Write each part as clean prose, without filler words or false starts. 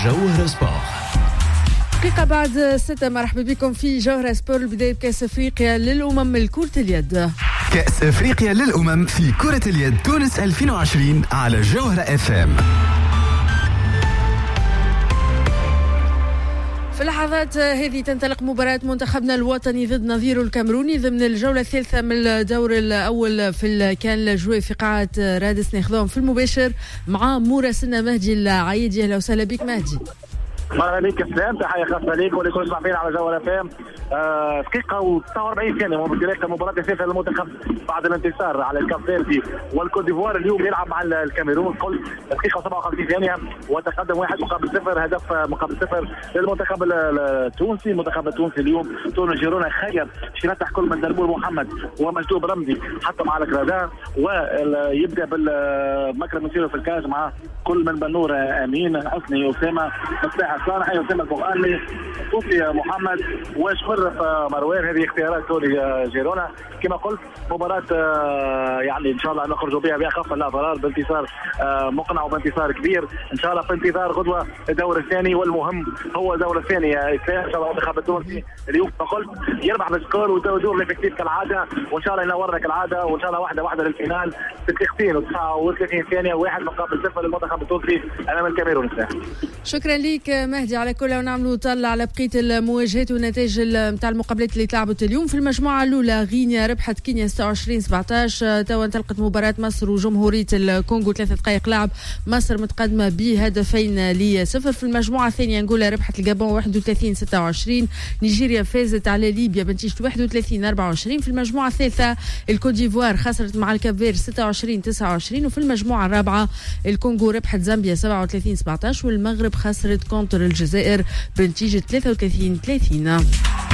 جوهرة سبور. دقيقة بعد 6 مرحبا بكم في جوهرة سبور. بداية كأس أفريقيا للأمم لكرة اليد. كأس أفريقيا للأمم في كرة اليد تونس 2020 على جوهرة اف ام. في اللحظات هذه تنطلق مباراة منتخبنا الوطني ضد نظيره الكاميروني ضمن الجولة الثالثة من الدور الأول في كان الجوي في قاعة رادس. ناخذهم في المباشر مع مراسلنا مهدي العايدي. أهلا وسهلا بك مهدي. مرحبا بك السلام، تحية خاصة ليك ولكل المستمعين على جوهرة اف ام. دقيقة و49 ثانية من بداية المباراة الثالثة للمنتخب بعد الانتصار على الكاب فيردي والكوت ديفوار. اليوم يلعب مع الكاميرون. قلت دقيقة و57 ثانية وتقدم 1-0، هدف مقابل 0 للمنتخب التونسي. المنتخب التونسي اليوم تونس جيرونا خير شرطح كل من دربور محمد ومجدوب رمزي حتى مع الكرادان، ويبدا بالمكرم يصير في الكاج مع كل من بنور امين حسني اسامه مصلح صالحي اسامه البغالي صوفي محمد وشخر مروان. هذه اختيارات تولي جيرونا كما قلت. مباراة يعني ان شاء الله نخرجوا بها باخف الاضرار بانتصار مقنع وبانتصار كبير ان شاء الله، في انتظار غدوه الدور الثاني، والمهم هو الدور الثاني ان شاء الله. المنتخب التونسي اليوم قلت يربح بالسكور ويدور الافكتيف كالعاده، وان شاء الله ينورنا كالعاده، وان شاء الله واحده للفينال في دقيقتين و39 ثانيه 1-0 للمنتخب التونسي امام الكاميرون. شكرا لك مهدي على كل، ونعملوا طلع على بقيه المواجهات والنتائج نتاع المقابلات اللي تلعبت اليوم. في المجموعه الاولى غينيا ربحت كينيا 26-17. توا انطلقت مباراه مصر وجمهوريه الكونغو 3 دقائق لعب، مصر متقدمه بهدفين ل0. في المجموعه الثانيه انغولا ربحت الجابون 31-26. نيجيريا فازت على ليبيا بنتيجه 31-24. في المجموعه الثالثه الكوت ديفوار خسرت مع الكافير 26-29. وفي المجموعه الرابعه الكونغو ربحت زامبيا 37-17، والمغرب خسرت كونتر الجزائر بنتيجه 33-30.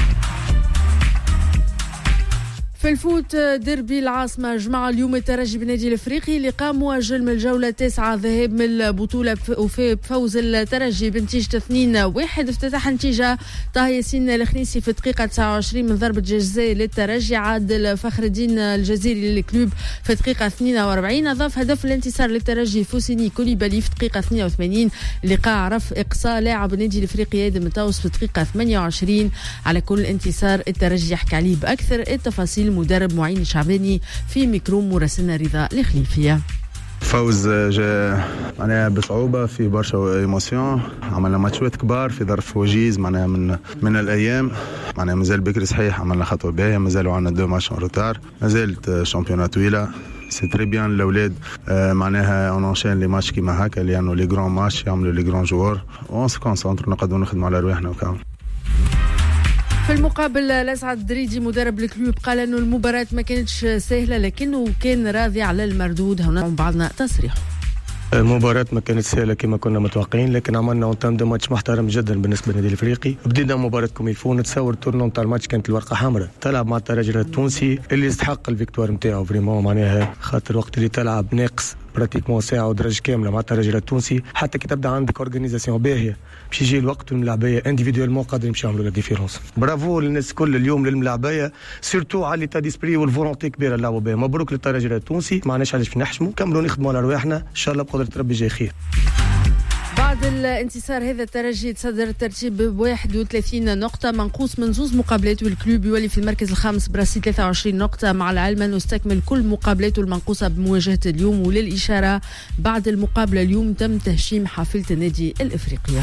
في الفوت دربي العاصمة جمع اليوم الترجي بالنادي الافريقي لقاء مؤجل من الجولة التاسعة ذهاب من البطولة بفوز الترجي بنتيجة 2-1. افتتح النتيجة طه ياسين الخنيسي في الدقيقة 29 من ضربة جزاء للترجي. عادل فخر الدين الجزيري للكلوب في الدقيقة 42. أضاف هدف الانتصار للترجي فوسيني كوليبالي في الدقيقة 88. اللقاء عرف إقصاء لاعب النادي الافريقي آدم الطاوس في الدقيقة 28. على كل انتصار الترجي يحكي عليه بأكثر التفاصيل المدرب معين شعباني في ميكرو مراسلنا رضا الخليفية. فوز جاء معناها بصعوبة في برشا ايموسيون، عملنا ماتشات كبار في ظرف وجيز معناها من الايام، معناها مازال بكري صحيح، عملنا خطوة باهية، مازالوا عندنا 2 ماتش روتار، مازالت شامبيونات طويلة. سي تري بيان الاولاد معناها اون انشين لي ماتش كيما هكا لانه لي غران ماتش يعملوا لي غران جوار اون سي كونسونتر نقدروا نخدموا على رواحنا وكامل. في المقابل الأسعد الدريدي مدرب الكلوب قال أنه المباراة ما كانتش سهلة لكنه كان راضي على المردود. هنا بعضنا تصريح. المباراة ما كانت سهلة كما كنا متوقعين، لكن عملنا اونتام دو ماتش محترم جدا بالنسبة للنادي الافريقي. بدينا مباراة كوميلفو، نتصور التورنون تاع الماتش كانت الورقة حمراء، تلعب مع الترجي التونسي اللي يستحق الفيكتوار نتاعو فريمون، معناها خاطر وقت اللي تلعب ناقص براتيكمون ساعة ودرجة كاملة مع الترجي التونسي، حتى كي تبدا عندك اورغانيزاسيون باهية باش يجي الوقت والملاعبية انديفيدوالمون قادرين يمشيو يعملوا لا ديفيرونس. برافو للناس كل اليوم للملاعبية، سيرتو على ليتا ديسبري والفولونتي كبيرة اللعبوا بها. مبروك للترجي التونسي، ما عندناش علاش باش نحشموا، كملوا نخدموا على رواحنا ان شاء الله بقدرة ربي جاي خير. بعد الانتصار هذا الترجي تصدر الترتيب ب 31 نقطة منقوص من 2 مقابلات، والكلوب يولي في المركز الخامس برصيد 23 نقطة، مع العلم أنه استكمل كل مقابلاته المنقوصة بمواجهة اليوم. وللإشارة بعد المقابلة اليوم تم تهشيم حافلة النادي الإفريقية.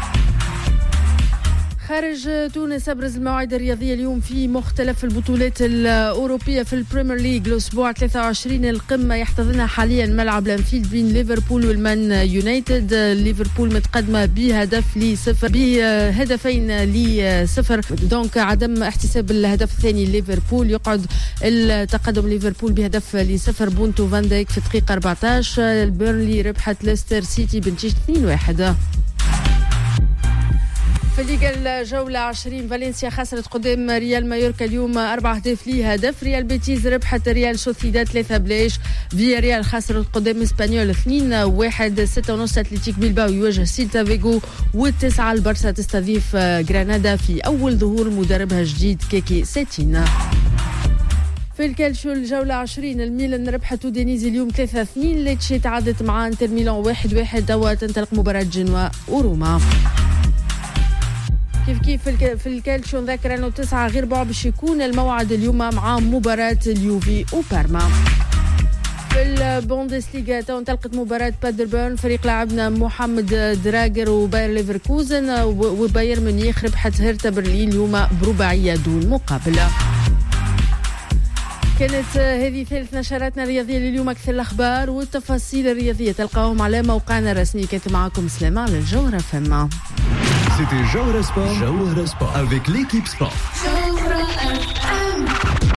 خارج تونس أبرز المواعيد الرياضية اليوم في مختلف البطولات الأوروبية. في البريمير ليج الأسبوع 23 القمة يحتضنها حاليا ملعب لانفيلد بين ليفربول والمان يونايتد. ليفربول متقدمة بهدفين ل0، دونك عدم احتساب الهدف الثاني ليفربول. يقعد التقدم ليفربول بهدف ل0 بونتو فان دايك في الدقيقة 14. البيرنلي ربحت ليستر سيتي بنتيجة 2-1. في الليغا الجولة 20 فالنسيا خسرت قدام ريال مايوركا اليوم 4 أهداف ل0. ريال بيتيز ربحت ريال سوسيداد 3-0. فيا ريال خسرت قدام اسبانيول 2-1. 6:30 اتلتيك بيلباو يواجه سيلتا فيغو، و9 البارسا تستضيف غرانادا في أول ظهور مدربها الجديد كيكي سيتين. في الكالشيو الجولة 20 الميلان ربحت ودينيزي اليوم 3-2 ليتشي تعادلت مع انتر ميلان 1-1 توا تنطلق مباراة جنوا وروما كيف في الكالشيو نذكر انه 9 غير بعد باش يكون الموعد اليوم مع مباراة اليوفي وبارما في البوندسليغا تو انطلقت مباراة بادربورن فريق لاعبنا محمد دراجر وباير ليفركوزن وباير مونيخ ربحت هرتا برلين اليوم برباعية دون مقابلة كانت هذه ثالث نشراتنا الرياضية لليوم أكثر الأخبار والتفاصيل الرياضية تلقاهم على موقعنا الرسمي كنت معكم سلامة على الجوهرة فما C'était Jawhara Sport avec l'équipe sport.